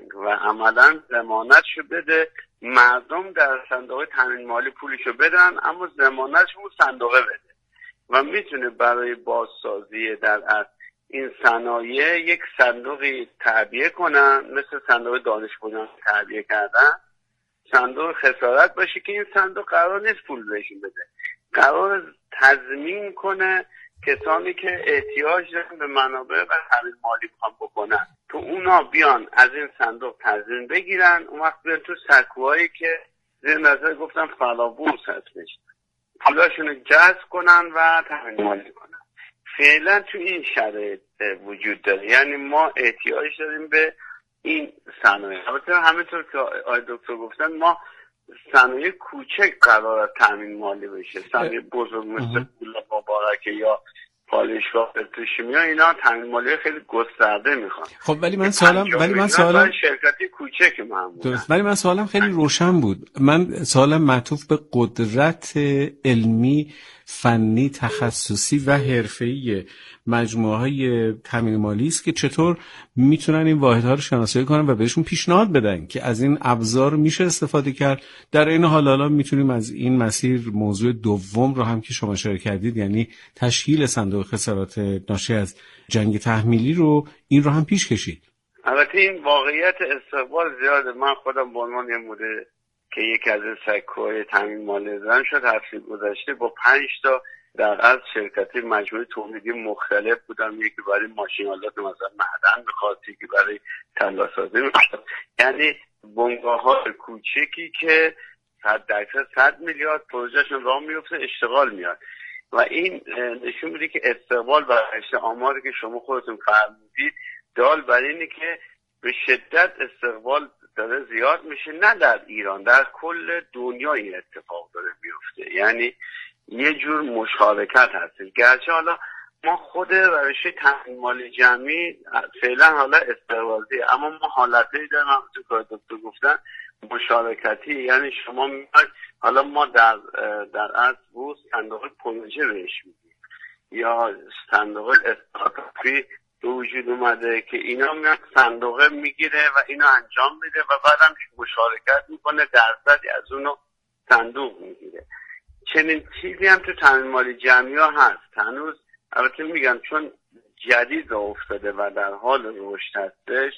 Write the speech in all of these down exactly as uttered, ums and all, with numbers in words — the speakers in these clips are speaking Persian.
بانک و عملا ضمانتشو بده، مردم در صندوق تامین مالی پولشو بدن اما ضمانتشو اون صندوقه بده و میتونه برای بازسازی در از این صنایع یک صندوقی تعبیه کنن، مثل صندوق دانش بنیان تعبیه کردن، صندوق خسارت باشه که این صندوق قرار نیست پول بهشون بده، قرار تضمین کنه کسانی که احتیاج دارن به منابع و تامین مالی میخوان بکنن تو اونا بیان از این صندوق تضمین بگیرن، اون وقت بیان تو سکوهایی که زیر نظر گفتم فلابورس هستش پولاشون رو جذب کنن و تامین مالی کنن. فعلا تو این شرایط وجود داره، یعنی ما احتیاج داریم به این صنایع. البته همینطور که آقای دکتر گفتن ما صنایع کوچک قرار تامین مالی بشه، صنایع بزرگ مثل پول مبارک یا پالایشگاه پتروشیمیا اینا تامین مالی خیلی گسترده میخوان. خب ولی من سوالم ولی من سوالم شرکتی کوچک معمولا ولی من سوالم خیلی روشن بود. من سوالم معطوف به قدرت علمی، فنی، تخصصی و حرفه‌ای مجموعه‌های تامین مالی است که چطور میتونن این واحدها رو شناسایی کنن و بهشون پیشنهاد بدن که از این ابزار میشه استفاده کرد. در این حال حالا میتونیم از این مسیر موضوع دوم رو هم که شما اشاره کردید، یعنی تشکیل صندوق خسارات ناشی از جنگ تحمیلی رو، این رو هم پیش کشید. البته این واقعیت استقبال زیاده. من خودم به عنوان یه مدیر که یکی از این سکوهای تامین مالی زدن شد هفته گذشته با پنج تا در از شرکتی مجموعه تولیدی مختلف بودم، یکی برای ماشین‌آلات مثلا معدن می‌خواد، یکی برای طلاسازی می‌خواد، یعنی بنگاه‌های کوچکی که صد درصد صد میلیارد پروژهشون راه میفته اشتغال میاد و این نشون میده که استقبال برای آماری که شما خودتون فرمودید دال بر اینه که به شدت استقبال داره زیاد میشه، نه در ایران، در کل دنیا این اتفاق داره میفته، یعنی یه جور مشارکت هست. گرچه حالا ما خود روش تامین مالی جمعی فعلا حالا استقبالی، اما ما حالتی داریم همونطور که دکتر گفتن مشارکتی، یعنی شما میاد حالا ما در در اصل بود صندوق پروژه بهش میدیم یا صندوق استارتاپی به وجود اومده که اینا میاد صندوقه میگیره و اینو انجام میده و بعدم مشارکت میکنه، درصدی از اونو صندوق میگیره. چنین چیزی هم تو تامین مالی جمعی ها هست هنوز، البته میگم چون جدید افتاده و در حال رشد هستش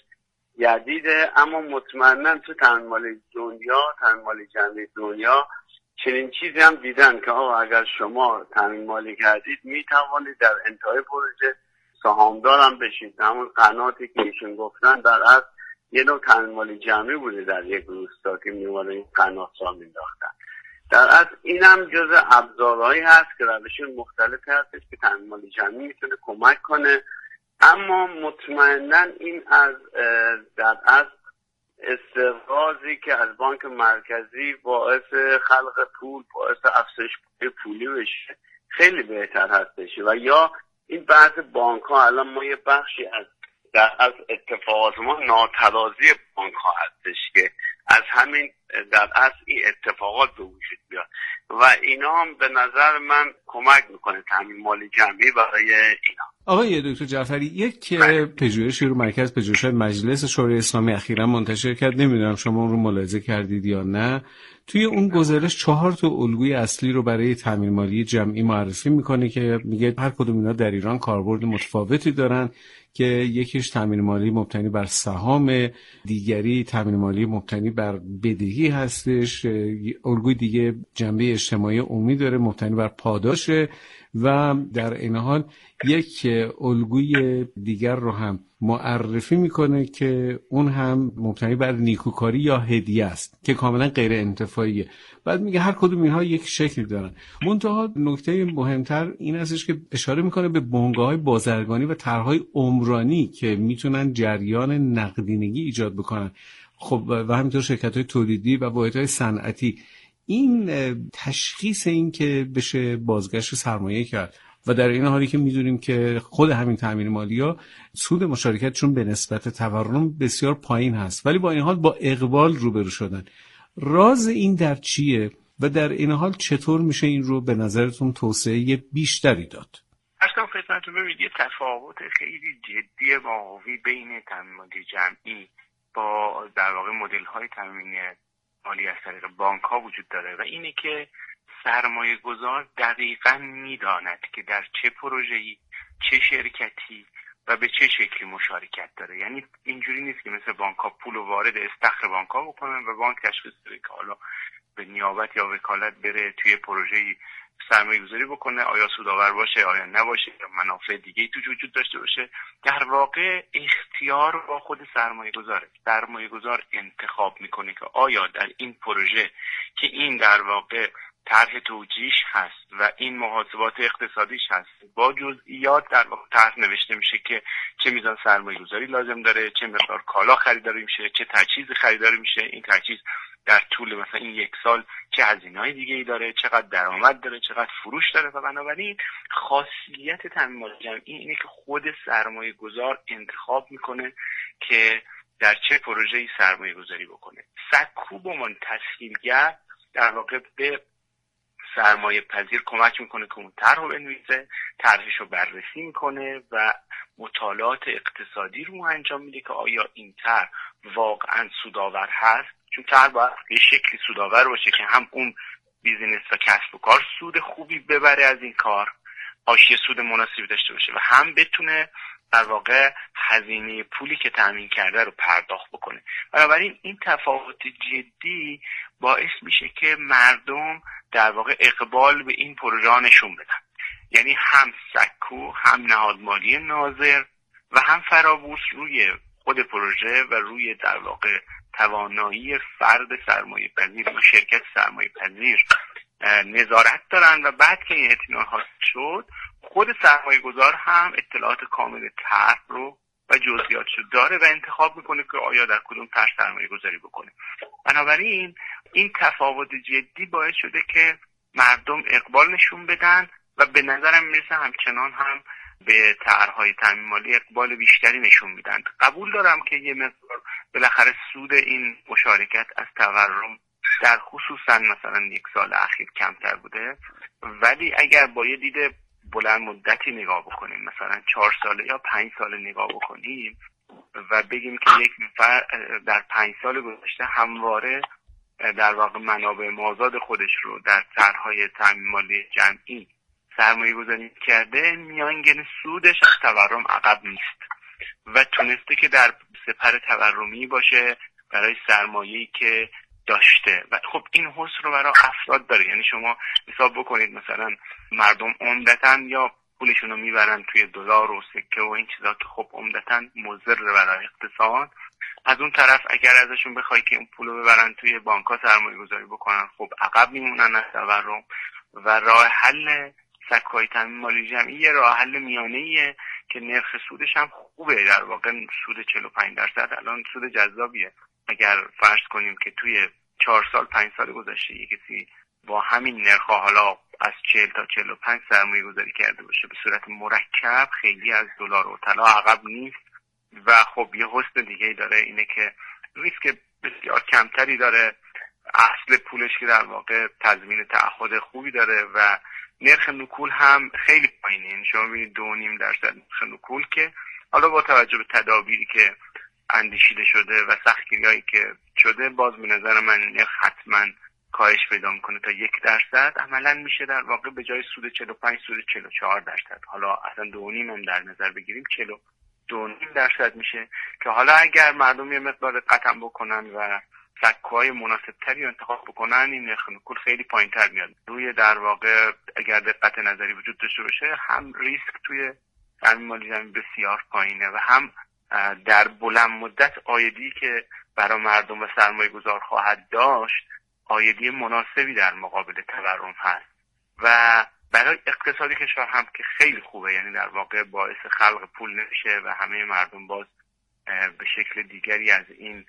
جدیده، اما مطمئنا تو تامین مالی دنیا، تامین مالی جمعی دنیا چنین چیزی هم دیدن که آقا اگر شما تامین مالی کردید میتوانید در انتهای پروژه سهامدار هم بشید. همون قناتی که ایشون گفتن در اصل یه نوع تامین مالی جمعی بوده در یک روستا که میومدن این قنات را مینداختن. در اصل این هم جز ابزارهایی هست که روش مختلفی هستش که تامین مالی جمعی میتونه کمک کنه، اما مطمئنا این از در اصل استقراضی که از بانک مرکزی باعث خلق پول، باعث افزایش پولی بشه خیلی بهتر هستش. و یا این بحث بانک ها، الان ما یه بخشی از در از اتفاقات ما ناترازی بانک ها هستش که از همین در اصل این اتفاقات به وجود بیاد و اینا هم به نظر من کمک میکنه تامین مالی جمعی برای اینا. آقای دکتر جعفری، یک پژوهشی رو مرکز پژوهش‌های مجلس شورای اسلامی اخیراً منتشر کرد، نمیدونم شما اون رو ملاحظه کردید یا نه. توی اون گزارش چهار تا الگوی اصلی رو برای تامین مالی جمعی معرفی میکنه که میگه هر کدوم اینا در ایران کاربرد متفاوتی دارن که یکیش تامین مالی مبتنی بر سهام، دیگری تامین مالی مبتنی بر بدهی هستش، الگوی دیگه جنبه اجتماعی عمومی داره مبتنی بر پاداشه و در این حال یک الگوی دیگر رو هم معرفی میکنه که اون هم مبتنی بر نیکوکاری یا هدیه است که کاملا غیر انتفاعیه. بعد میگه هر کدوم اینها یک شکل دارن. منتها نکته مهمتر این هستش که اشاره میکنه به بنگاه‌های بازرگانی و طرح‌های عمرانی که میتونن جریان نقدینگی ایجاد بکنن. خب و همینطور شرکت‌های تولیدی و واحدهای صنعتی. این تشخیص این که بشه بازگشت سرمایه کرد و در این حالی که میدونیم که خود همین تامین مالی‌ها سود مشارکتشون به نسبت تورم بسیار پایین هست ولی با این حال با اقبال روبرو شدن. راز این در چیه و در این حال چطور میشه این رو به نظرتون توسعه بیشتری داد؟ اصلا خدمتتون ببینید یه تفاوت خیلی جدی واقعی بین تامین مالی جمعی با با در واقع مدل های تامین مالی از طریق بانک ها وجود داره و اینه که سرمایه گذار دقیقاً میداند که در چه پروژه‌ای، چه شرکتی و به چه شکلی مشارکت داره. یعنی اینجوری نیست که مثل بانک ها پول وارد استخر بانک ها بکنن و بانک تشخیص بده که حالا به نیابت یا وکالت بره توی پروژه‌ای سرمایه گذاری بکنه، آیا سودآور باشه آیا نباشه یا منافع دیگه ای توش وجود داشته باشه. در واقع اختیار با خود سرمایه گذاره. سرمایه گذار انتخاب میکنه که آیا در این پروژه که این در واقع طرح توجیهش هست و این محاسبات اقتصادیش هست با جزئیات در واقع طرح نوشته میشه که چه میزان سرمایه گذاری لازم داره، چه مقدار کالا خریداری میشه، چه تجهیزی خریداری میشه، این تجهیز در طول مثلا این یک سال چه هزینه‌های دیگه‌ای داره، چقدر درآمد داره، چقدر فروش داره. و بنابراین خاصیت تامین مالی جمعی اینه که خود سرمایه گذار انتخاب میکنه که در چه پروژه‌ای سرمایه گذاری بکنه. سکو به عنوان تسهیلگر در واقع به سرمایه پذیر کمک میکنه که اون طرح رو بنویسه، طرحش رو بررسی میکنه و مطالعات اقتصادی رو انجام میده که آیا این طرح واقعا سودآور هست، چون طرح باید به شکلی سودآور باشه که هم اون بیزینس و کسب و کار سود خوبی ببره از این کار، حاشیه سود مناسبی داشته باشه و هم بتونه در واقع هزینه پولی که تامین کرده رو پرداخت بکنه. بنابراین این تفاوت جدی باعث میشه که مردم در واقع اقبال به این پروژه ها نشون بدن. یعنی هم سکو، هم نهاد مالی ناظر و هم فرابورس روی خود پروژه و روی در واقع توانایی فرد سرمایه پذیر و شرکت سرمایه پذیر نظارت دارن و بعد که این اطمینان حاصل شد خود سرمایه گذار هم اطلاعات کامل طرح رو و جزئیاتش رو داره و انتخاب میکنه که آیا در کدوم طرح سرمایه گذاری بکنه. بنابراین این تفاوت جدی باعث شده که مردم اقبال نشون بدن و به نظرم میرسه همچنان هم به طرح‌های تامین مالی اقبال بیشتری نشون میدن. قبول دارم که یه مقدار بالاخره سود این مشارکت از تورم در خصوصا مثلا یک سال اخیر کمتر بوده، ولی اگر با یه دید بلند مدتی نگاه بکنیم، مثلا چهار ساله یا پنج ساله نگاه بکنیم و بگیم که یک نفر در پنج سال گذشته همواره در واقع منابع مازاد خودش رو در طرح‌های تامین مالی جمعی سرمایه گذاری کرده، میانگین سودش از تورم عقب نیست و تونسته که در سپر تورمی باشه برای سرمایه‌ای که داشته. و خب این حس رو برای افراد داره. یعنی شما حساب بکنید مثلا مردم عمدتاً یا پولشون رو میبرن توی دلار و سکه و این چیزا که خب عمدتاً مضر برای اقتصاد. از اون طرف اگر ازشون بخوای که اون پول رو ببرن توی بانک‌ها سرمایه گذاری بکنن، خب عقب میمونن از تورم. و راه حل سکوهای تامین مالی جمعی یه راه حل میانه‌ایه که نرخ سودش هم خوبه، در واقع سود چهل و پنج درصد الان سود جذابیه. اگر فرض کنیم که توی چهار سال پنج سال گذشته یک کسی با همین نرخ حالا از چهل تا چهل و پنج سرمایه گذاری کرده باشه به صورت مرکب، خیلی از دلار و طلا عقب نیست و خب یه حسن دیگه داره، اینه که ریسک بسیار کمتری داره، اصل پولش که در واقع تضمین تعهد خوبی داره و نرخ نکول هم خیلی پایینه. یعنی شما می‌بینید دو و نیم درصد نرخ نکول که حالا با توجه به تدابیری که اندیشیده شده و سختگیری‌هایی که شده باز به نظر من نرخ حتما کاهش پیدا میکنه تا یک درصد. عملا میشه در واقع به جای سود چهل و پنج سود چهل و چهار درصد، حالا اصلا دو و نیم هم در نظر بگیریم چهل و دو و نیم درصد میشه که حالا اگر مردم یه مقدار قطعا بکنن و سکوهای مناسب تری انتخاب بکنن این نرخ نکول خیلی پایین تر میاد. روی در واقع اگر دقت نظری وجود داشته باشه هم ریسک توی تامین مالی جمعی بسیار پایینه و هم در بلند مدت عایدی که برای مردم و سرمایه گذار خواهد داشت عایدی مناسبی در مقابل تورم هست و برای اقتصادی کشور هم که خیلی خوبه. یعنی در واقع باعث خلق پول نمیشه و همه مردم باز به شکل دیگری از این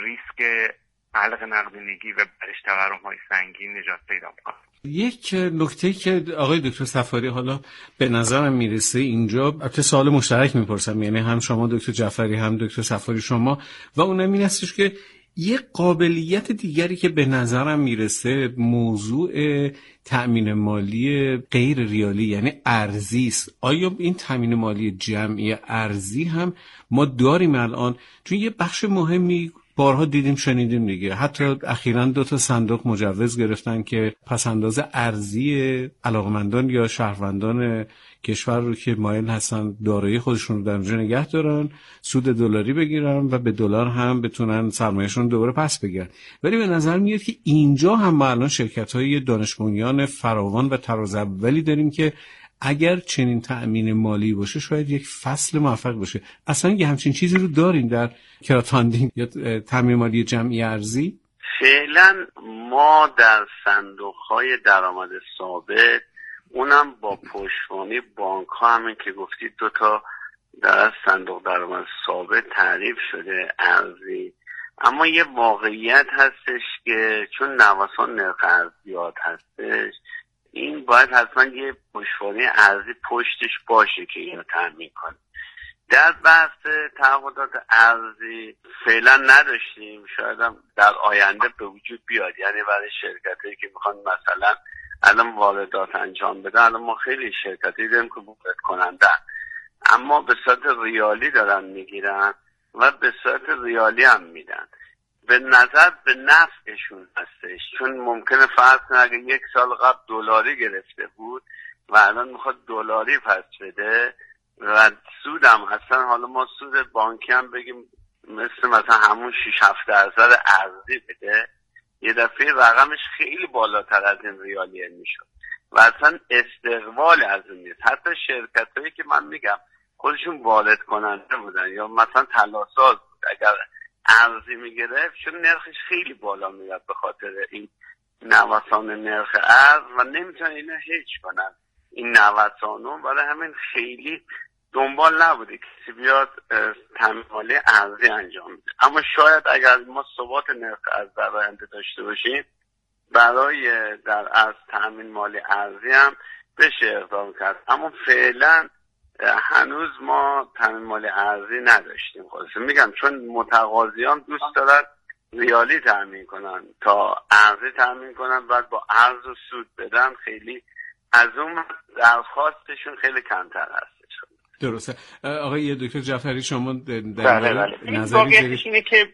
ریسک علق نقدینگی و برش تورم های سنگین نجات پیدا میکنه. یک نکته که آقای دکتر صفاری حالا به نظرم میرسه اینجا، البته سوال مشترک میپرسم، یعنی هم شما دکتر جعفری هم دکتر صفاری شما، و اونم این هستش که یک قابلیت دیگری که به نظرم میرسه موضوع تأمین مالی غیر ریالی یعنی ارزی است. آیا این تأمین مالی جمعی ارزی هم ما داریم الان؟ چون یه بخش مهمی بارها دیدیم شنیدیم دیگه. حتی اخیراً دو تا صندوق مجوز گرفتن که پسنداز ارزی علاقمندان یا شهروندان کشور رو که مایل هستن دارایی خودشون رو در اونجا نگه دارن، سود دلاری بگیرن و به دلار هم بتونن سرمایه‌شون دوباره پس بگیرن. ولی به نظر میاد که اینجا هم ما الان شرکت‌های دانش بنیان فراوان و تراز اولی داریم که اگر چنین تأمین مالی باشه شاید یک فصل موفق باشه. اصلا یه همچین چیزی رو داریم در کراوتفاندینگ یا تأمین مالی جمعی ارزی؟ فعلا ما در صندوق‌های درآمد ثابت، اونم با پشتوانه بانک ها، همین که گفتید دو تا در صندوق درآمد ثابت تعریف شده ارزی، اما یه واقعیت هستش که چون نوسان نرخ ارز زیاد هستش، این باید حتما یه پشتوانه ارزی پشتش باشه که اینو تامین کنه. در بحث تعهدات ارزی فعلا نداشتیم، شاید هم در آینده به وجود بیاد. یعنی برای شرکتایی که میخوان مثلا الان واردات انجام بدن، الان ما خیلی شرکتی داریم که وارد کنندن اما به صورت ریالی دارن میگیرن و به صورت ریالی هم میدن، به نظر به نفعشون هستش. چون ممکنه فرض کنه اگه یک سال قبل دلاری گرفته بود و الان میخواد دلاری پس بده و سود هم هستن، حالا ما سود بانکی هم بگیم مثل مثلا همون شش هفت درصد ارزی بده، یه دفعه رقمش خیلی بالاتر از این ریالیه میشد و اصلا استقبال از اون نیست. حتی شرکت هایی که من میگم خودشون وارد کننده بودن یا مثلا طلاساز بود، اگر ارزی میگرفت چون نرخش خیلی بالا میرفت به خاطر این نوسان نرخ ارز و نمیتونن اینو هیچ کنن این نوسانو، برای همین خیلی دنبال نبوده کسی بیاد تامین مالی ارزی انجام بده. اما شاید اگر ما ثبات نرخ ارز در آینده داشته باشیم، برای در از تامین مالی ارزی هم بشه اقدام کرد. اما فعلا هنوز ما تامین مالی ارزی نداشتیم. خودشون میگم چون متقاضیان دوست دارن ریالی تامین کنن تا ارزی تامین کنن، بعد با ارز و سود بدن، خیلی از اون درخواستشون خیلی کمتر هست. درسته. آقای دکتر جعفری شما در بله بله. نظری واقعیتش اینه که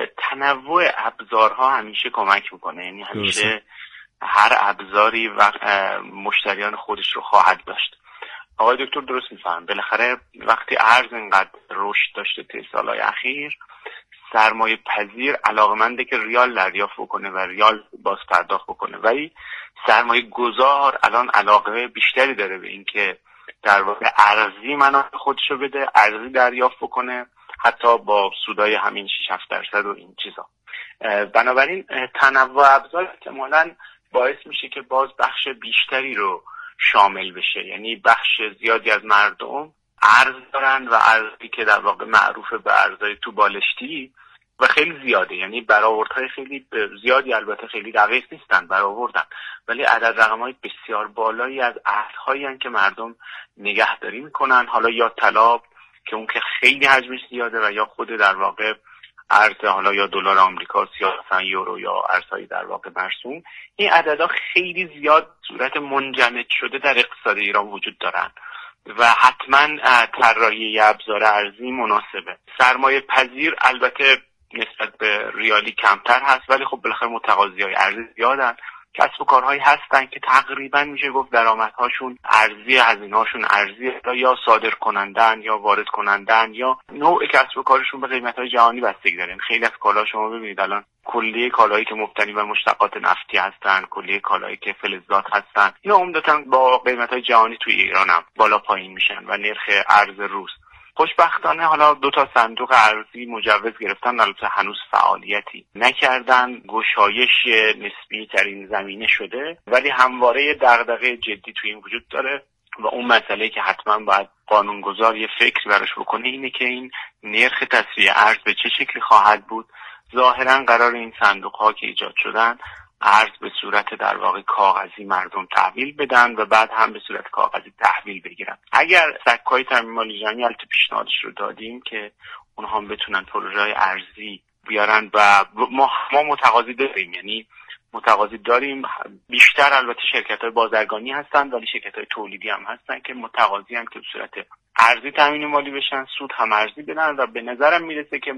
تنوع ابزارها همیشه کمک میکنه، یعنی همیشه درسته. هر ابزاری و مشتریان خودش رو خواهد داشت. آقای دکتر درست میفهم. بالاخره وقتی ارز اینقدر رشد داشته طی سالهای اخیر، سرمایه پذیر علاقمنده که ریال دریافت بکنه و ریال باز پرداخت بکنه، ولی سرمایه گذار الان علاقه بیشتری داره به این که در واقع ارزی منافع خودشو بده، ارزی دریافت بکنه، حتی با سودای همین شش هفت درصد و این چیزا. بنابراین تنوع ابزار احتمالاً باعث میشه که باز بخش بیشتری رو شامل بشه، یعنی بخش زیادی از مردم ارز دارن و ارزی که در واقع معروف به ارزهای تو بالشتی و خیلی زیاده، یعنی برآوردهای خیلی زیادی، البته خیلی دقیق نیستن برآوردن، ولی عدد رقم‌های بسیار بالایی از ارزهایی هستن که مردم نگهداری میکنن، حالا یا طلا که اون که خیلی حجمش زیاده و یا خود در واقع ارز حالا یا دلار آمریکا یا مثلا یورو یا ارزهای در واقع مرسوم. این عددها خیلی زیاد صورت منجمد شده در اقتصاد ایران وجود دارن و حتما طراحی ابزار ارزی مناسبه. سرمایه پذیر البته نسبت به ریالی کمتر هست، ولی خب بالاخره متقاضی‌های ارزی زیادن. کسب و کارهایی هستن که تقریبا میشه گفت درآمدهاشون ارزی، هزینه‌هاشون ارزی، یا صادر کنندن یا وارد کنندن یا نوع کسب و کارشون به قیمت‌های جهانی بستگی داره. خیلی از کالا شما ببینید الان کلیه کالایی که مبتنی بر مشتقات نفتی هستن، کلیه کالایی که فلزات هستن، اینا عمدتاً با قیمت‌های جهانی توی ایران هم بالا پایین میشن و نرخ ارز روز. خوشبختانه حالا دو تا صندوق ارزی مجوز گرفتن، البته هنوز فعالیتی نکردن، گشایش نسبی در این زمینه شده، ولی همواره دغدغه جدی توی این وجود داره و اون مسئله که حتما باید قانونگذار یه فکر براش بکنه اینه که این نرخ تسویه ارز به چه شکلی خواهد بود. ظاهرا قرار این صندوق ها که ایجاد شدن ارز به صورت در واقع کاغذی مردم تحویل بدن و بعد هم به صورت کاغذی تحویل بگیرن. اگر سکه‌های تامین مالی جمعی البته پیشنهادش رو دادیم که اونها هم بتونن پروژه‌های ارزی بیارن و ما ما متقاضی داریم، یعنی متقاضی داریم بیشتر البته شرکت‌های بازرگانی هستن ولی شرکت‌های تولیدی هم هستن که متقاضی هم که به صورت ارزی تامین مالی بشن، سود هم ارزی بدن و به نظرم میرسه که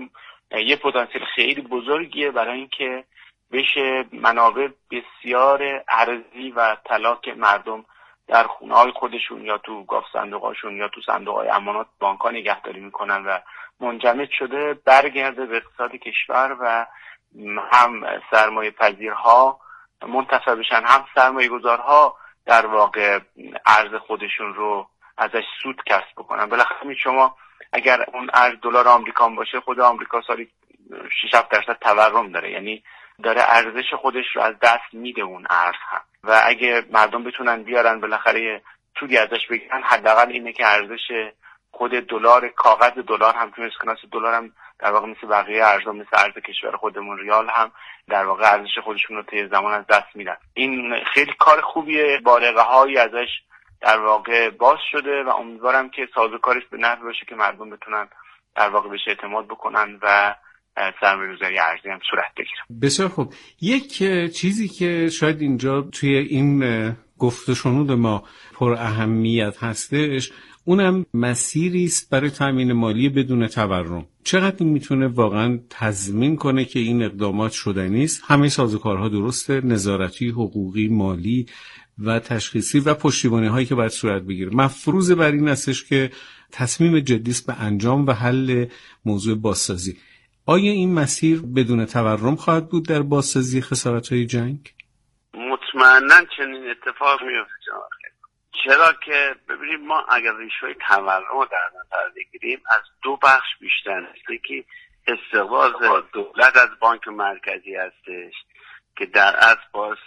یه پتانسیل خیلی بزرگیه برای اینکه بشه منابع بسیار ارزی و طلا که مردم در خونه‌های خودشون یا تو گاف صندوق‌هاشون یا تو صندوق‌های امانات بانک‌ها نگهداری میکنن و منجمد شده برگرده به اقتصاد کشور و هم سرمایه پذیرها منتفع بشن، هم سرمایه گذارها در واقع ارز خودشون رو ازش سود کسب بکنن. بالاخره شما اگر اون ارز دلار آمریکا باشه، خود آمریکا سالی شش هفت درصد تورم داره، یعنی داره ارزش خودش رو از دست میده اون ارز هم. و اگه مردم بتونن بیارن بالاخره سودی ازش بگیرن، حداقل اینه که ارزش خود دلار، کاغذ دلار هم که اسکناس دلار هم در واقع مثل بقیه ارزها، مثل ارز کشور خودمون ریال هم در واقع ارزش خودشون رو طی زمان از دست میدن. این خیلی کار خوبیه، بارقه هایی ازش در واقع باز شده و امیدوارم که سازوکارش به نحوی باشه که مردم بتونن در واقع بهش اعتماد بکنن و سرمایه‌گذاری ارزی هم صورت بگیره. بسیار خوب. یک چیزی که شاید اینجا توی این گفت و شنود ما پر اهمیت هستش، اونم مسیری است برای تامین مالی بدون تورم. چقدر این میتونه واقعا تضمین کنه که این اقدامات شدنی است؟ همه سازوکارها درسته، نظارتی، حقوقی، مالی و تشخیصی و پشتیبانی هایی که باید صورت بگیره. مفروض بر این استش که تصمیم جدی است به انجام و حل موضوع بازسازی. آیا این مسیر بدون تورم خواهد بود در بازسازی خسارت‌های جنگ؟ مطمئناً چنین اتفاق میفته جناب. چرا که ببینید ما اگر ریشه‌های تورم رو در نظر بگیریم از دو بخش بیشتر است. یکی استقباض دولت از بانک مرکزی هستش که در اصل باعث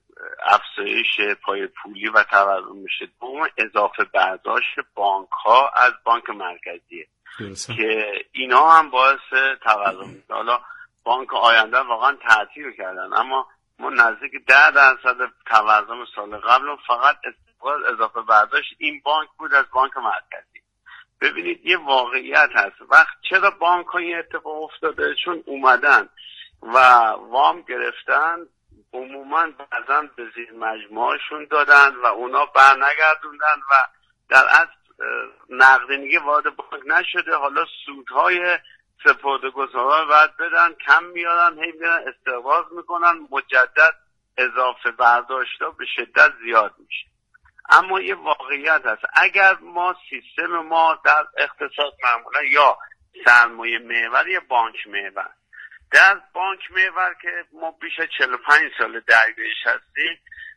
افزایش پای پولی و تورم میشه. دوم اضافه برداشت بانک‌ها از بانک مرکزیه درسته. که اینا هم باعث تورم میشه. حالا بانک آینده واقعا تعطیل کردن، اما ما نزدیک ده درصد تورم سال قبل فقط استقبال اضافه برداشت این بانک بود از بانک مرکزی. ببینید یه واقعیت هست. وقت چرا بانک ها این اتفاق افتاده؟ چون اومدن و وام گرفتن، عموما بعضا به زیر مجموعهشون دادن و اونا بر نگردوندن و در اصل نقدینگی وارد بانک نشده. حالا سودهای سپرده‌گذارا باید بدن، کم میارن، هی میارن استقباض میکنن، مجدد اضافه برداشتا به شدت زیاد میشه. اما یه واقعیت هست، اگر ما سیستم ما در اقتصاد معمولا یا سرمایه محور یا بانک محور، در بانک محور که ما بیش از چهل و پنج سال درگیرش هستیم،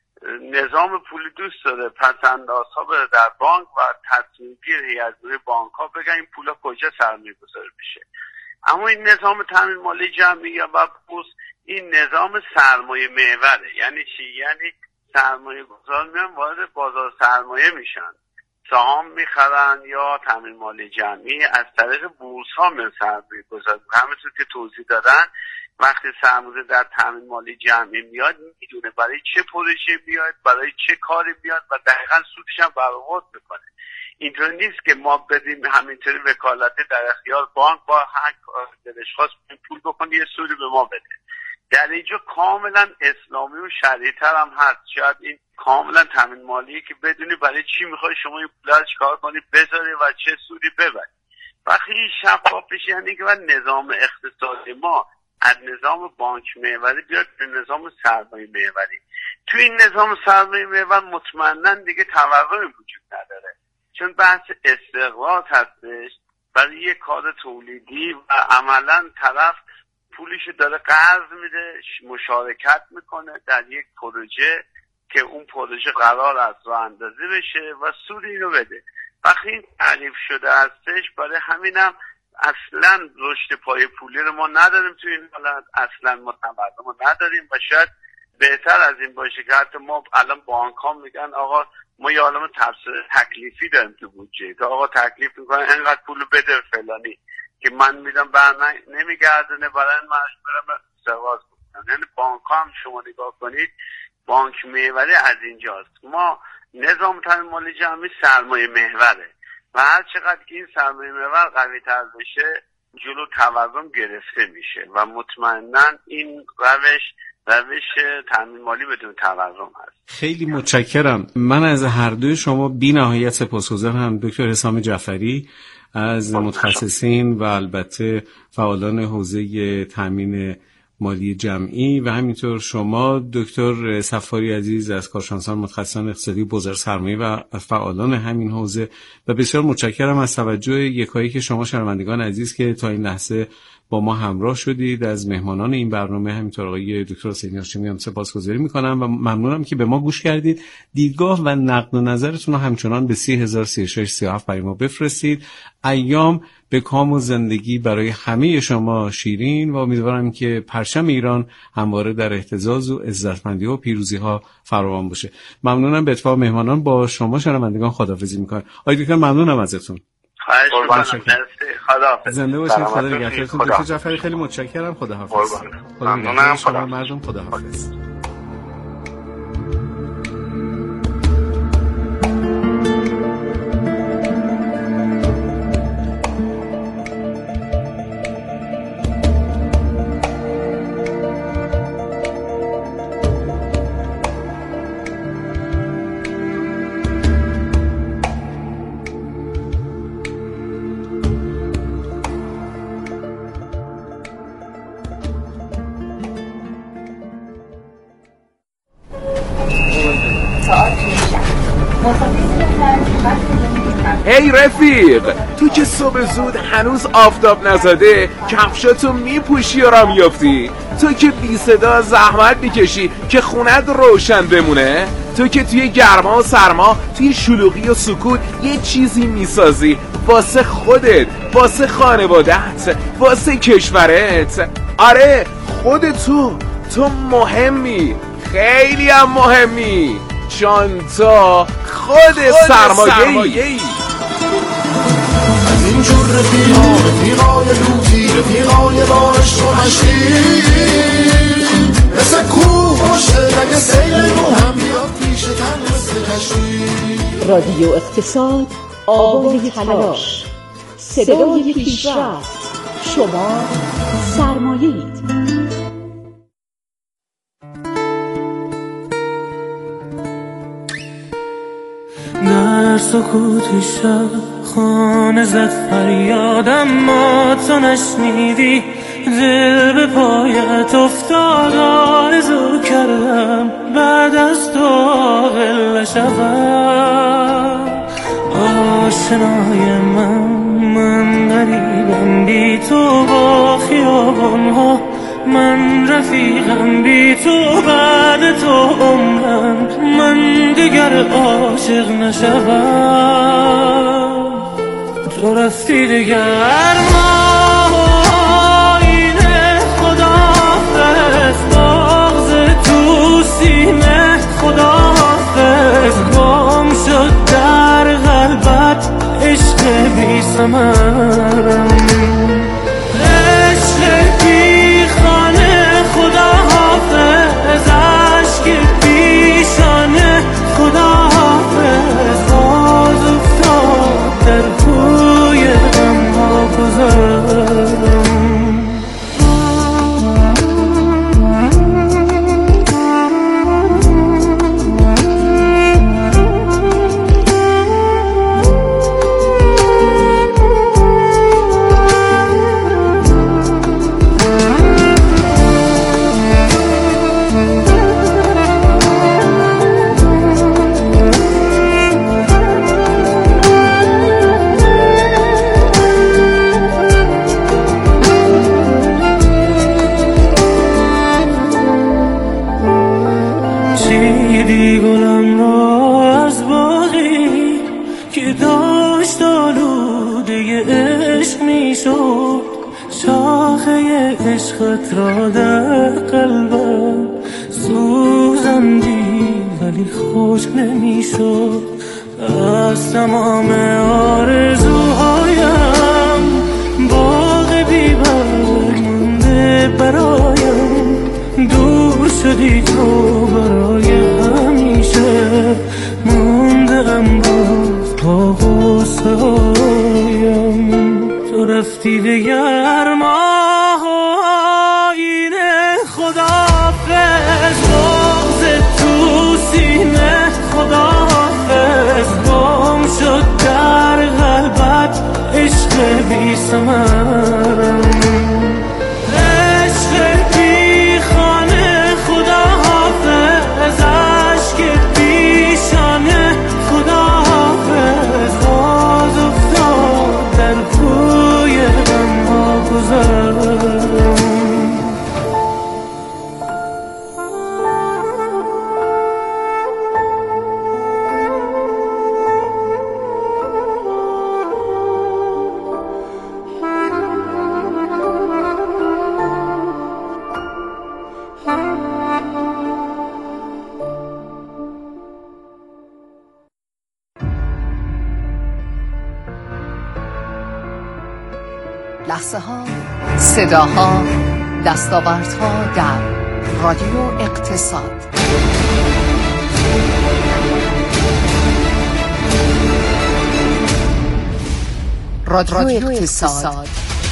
نظام پولی دوست داره پس‌اندازها بره در بانک و تصمیم گیر هیئت مدیره بانک ها بگن این پولا کجا سرمایه گذاری بشه. اما این نظام تامین مالی جمعی و بورس این نظام سرمایه محوره. یعنی چی؟ یعنی سرمایه گذار میان وارد بازار سرمایه میشن، سهام میخرن یا تامین مالی جمعی از طریق بورس ها میان سرمایه گذاری. همونطور که توضیح دادن وقتی سرمایه در تامین مالی جمعی میاد میدونه برای چه پروژه بیاد، برای چه کاری بیاد و دقیقاً سودش هم برآورد میکنه. اینطوری نیست که ما بدیم همینطوری وکالت در اختیار بانک با هر دلش خواست پول بکنه یه سودی به ما بده. در اینجا کاملا اسلامی و شرعی تر هم هست. شاید این کاملا تامین مالیه که بدونی برای چی میخوای شما این پول رو چیکار کنی بذاری و چه سودی ببری. وقتی این شفاف بشه یعنی که نظام اقتصادی ما از نظام بانک محوری بیاد به نظام سرمایه محوری. تو این نظام سرمایه محور مطمئنا دیگه تورم وجود نداره، چون بحث استقراض هستش برای یک کار تولیدی و عملا طرف پولش داره قرض میده، مشارکت میکنه در یک پروژه که اون پروژه قرار است راه اندازی بشه و سود اینو بده. وقتی این تعریف شده هستش، برای همینم اصلا رشد پای پولی رو ما نداریم تو این حالت، اصلا ما تورم رو نداریم و شاید بهتر از این باشه که حتی ما الان بانک ها میگن آقا ما یه عالم تکلیفی داریم تو بودجه که آقا تکلیف میکنن اینقدر پول بده فلانی که من میدم بر نمیگردونه برای من برم استقراض کنم. یعنی بانک ها هم شما نگاه کنید بانک محوری از اینجاست. ما نظام تامین مالی جمعی سرمایه محوره و هر چقدر که این سرمایه محور قوی تر بشه جلو تورم گرفته میشه و مطمئنا این روش روش تامین مالی بدون تورم هست. خیلی متشکرم. من از هر دوی شما بی نهایت سپاسگزارم. دکتر حسام جعفری از متخصصین و البته فعالان حوزه تامین مالی جمعی و همینطور شما دکتر صفاری عزیز از کارشناسان متخصصان اقتصادی بازار سرمایه و فعالان همین حوزه. و بسیار متشکرم از توجه یکایی که شما شنوندگان عزیز که تا این لحظه با ما همراه شدید. از مهمانان این برنامه همینطور آقای دکتر حسینی هاشمی هم سپاسگزاری میکنم و ممنونم که به ما گوش کردید. دیدگاه و نقد و نظرتون رو همچنان به سی هزار و سی و شش سی و هفت برای ما بفرستید. ایام به کام و زندگی برای همه شما شیرین و امیدوارم که پرچم ایران همواره در اهتزاز و عزتمندی و پیروزی ها فراوان باشه. ممنونم. به اتفاق مهمانان با شما شنوندگان خداحافظی میکنم. آقای دکتر ممنونم ازتون. خواهش می‌کنم. خداحافظ. زنده باشید. خدا نگهدارتون. دکتر جعفری خیلی متشکرم. خداحافظ. خدا نگهدار شما مردم. خداحافظ. هی رفیق، تو که صبح زود هنوز آفتاب نزده کفشاتو میپوشی و را میافتی؟ تو که بی صدا زحمت میکشی که خونت روشن بمونه؟ تو که توی گرما و سرما توی شلوغی و سکوت یه چیزی میسازی واسه خودت، واسه خانوادت، واسه کشورت. آره خود تو تو مهمی، خیلی هم مهمی، چون تو خود سرمایه‌ای. اینجور رفیقا رفیقای لوتی رفیقای بارش و مشتی مثل کوه باشه اگه سیل نو هم بیاد پیش تن مثل کشتی. رادیو اقتصاد آوای تلاش، صدای پیشرفت. شما سرمایه اید. در سکوت شب خانه زد فریادم ما تو نشنیدی، دل به پایت افتاد آرزو کردم بعد از تو عاقل شدم. آشنای من من غریبم بی تو با خیابانها، من رفیقم بی تو بعد تو عمرم من دیگر عاشق نشدم. تو رفتی دیگر ما اینه خداحافظ، بغض تو سینه خداحافظ، گم شد در قلبت عشق بی ثمرم، عشق بی خانه خداحافظ، عشق پیشانه خداحافظ، باز افتاد در کوی غم‌ها گذرم. چیدی گلم را از باغی که داشت آلوده عشق می شد، شاخه عشقت را در قلبم سوزندی ولی خشک نمی شد. از تمام آرزوهایم باغ بی‌برگ مونده برایم، دور شدی تو برای همیشه، مونده امروز با غصه هایم. تو رفتی دیگر ما اینه خداحافظ، بغض تو سینه خداحافظ، گم شد در قلبت عشق لحظه ها، صداها، دستاوردها در رادیو اقتصاد. رادیو اقتصاد،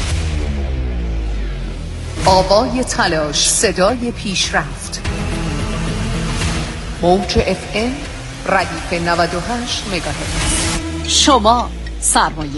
آوای تلاش، صدای پیشرفت. موج اف ام ردیف نود و هشت مگاهرتز. شما سرمایه.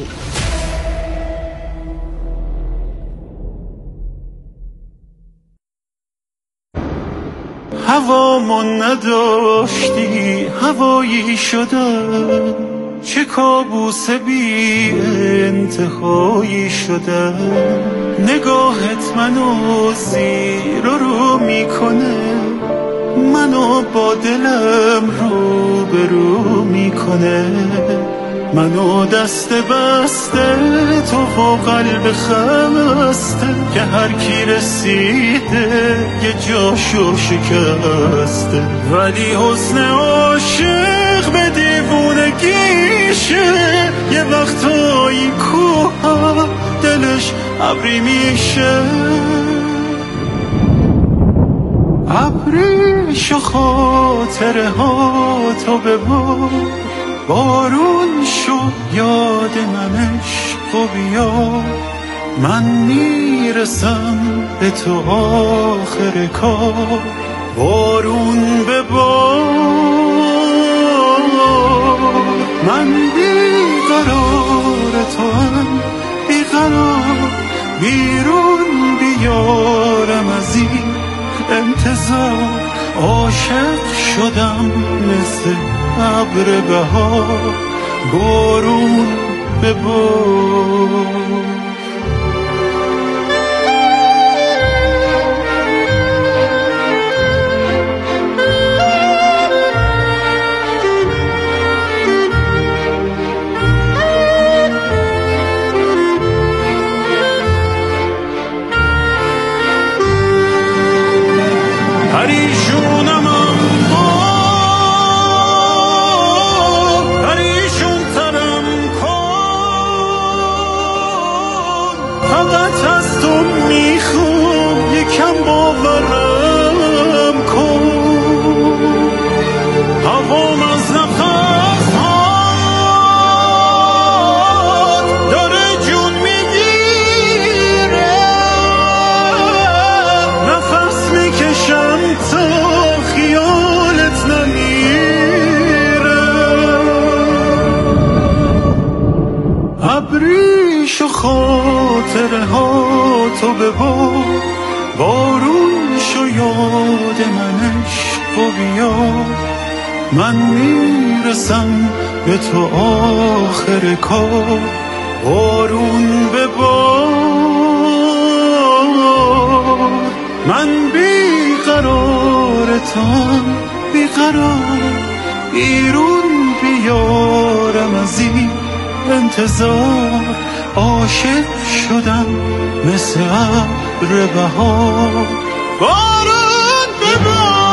هوامون نداشتی هوایی شدن، چه کابوس بی انتهایی شدن. نگاهت منو زیر و رو میکنه، منو با دلم رو به رو میکنه. منو دست بسته تو و قلب خسته، که هر کی رسیده یه جاشو شکسته. ولی حسن عاشق به دیوونگیشه، یه وقتایی کوه دلش ابری میشه. ابریش و خاطره ها تو ببار، بارون شو یاد منش و بیا. من میرسم به تو آخر کار، بارون ببار. من بیقرار تو هم بیقرار، بیرون بیارم از این انتظار. عاشق شدم مثل ابر بهار، بارون ببار. پریشونم فقط از تو میخوام، یکم باورم کن. هوام از نفس هات داره جون میگیره، نفس میکشم تا خیالت نمیره. ابریش و خاطره ها تو ببار، بارون شو یاد منش و بیا. من میرسم به تو آخر کار، بارون ببار. من بیقرار تام بیقرار، بیرون بیارم از این انتظار. عاشق شدم مثل ابر بهار، بارون ببار.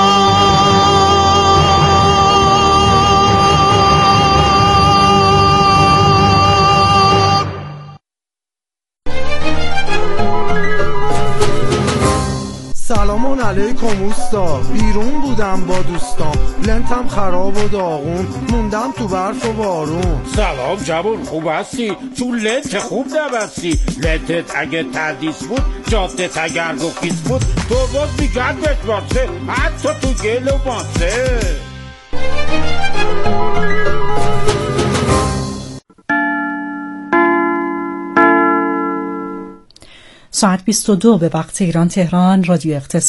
سلام علیکم اوستا، بیرون بودم با دوستام، لنتم خراب و داغون، موندم تو برف و بارون. سلام جوون، خوب هستی؟ تو لنت خوب نبستی. لنتت اگه تردیس بود، جادت اگر گفیس بود، تو باز میگرد بتواسه، حتی تو گل و ماسه. ساعت بیست و دو به وقت ایران تهران. رادیو اقتصاد